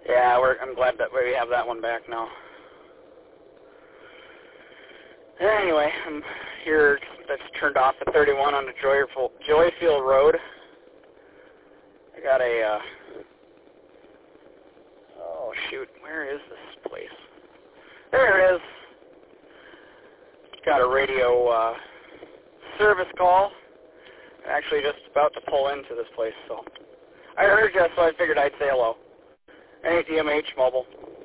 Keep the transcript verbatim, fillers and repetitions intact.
Yeah, we're, I'm glad that we have that one back now. Anyway, I'm here. That's turned off at thirty-one on the Joyfield, Joyfield Road. I got a, uh, oh shoot, where is this place? There it is. Got a radio uh, service call. I'm actually just about to pull into this place, so I heard you, so I figured I'd say hello. Hey, D M H Mobile.